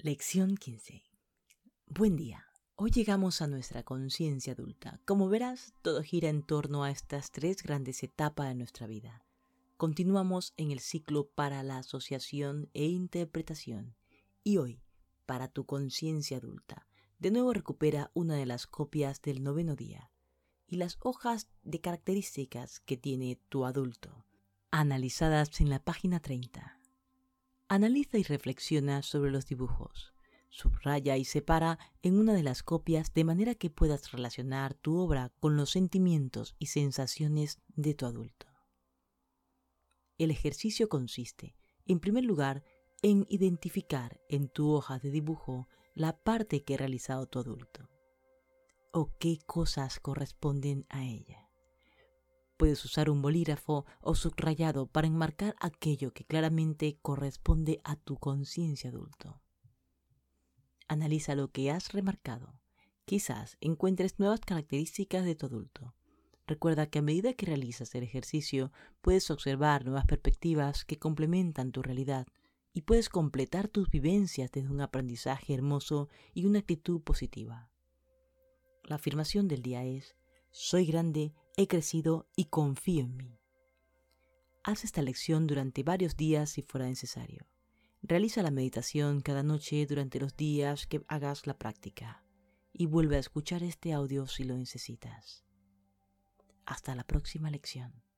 Lección 15. Buen día. Hoy llegamos a nuestra conciencia adulta. Como verás, todo gira en torno a estas tres grandes etapas de nuestra vida. Continuamos en el ciclo para la asociación e interpretación. Y hoy, para tu conciencia adulta, de nuevo recupera una de las copias del 9º día y las hojas de características que tiene tu adulto, analizadas en la página 30. Analiza y reflexiona sobre los dibujos. Subraya y separa en una de las copias de manera que puedas relacionar tu obra con los sentimientos y sensaciones de tu adulto. El ejercicio consiste, en primer lugar, en identificar en tu hoja de dibujo la parte que ha realizado tu adulto o qué cosas corresponden a ella. Puedes usar un bolígrafo o subrayado para enmarcar aquello que claramente corresponde a tu conciencia adulto. Analiza lo que has remarcado. Quizás encuentres nuevas características de tu adulto. Recuerda que a medida que realizas el ejercicio, puedes observar nuevas perspectivas que complementan tu realidad y puedes completar tus vivencias desde un aprendizaje hermoso y una actitud positiva. La afirmación del día es: soy grande, he crecido y confío en mí. Haz esta lección durante varios días si fuera necesario. Realiza la meditación cada noche durante los días que hagas la práctica y vuelve a escuchar este audio si lo necesitas. Hasta la próxima lección.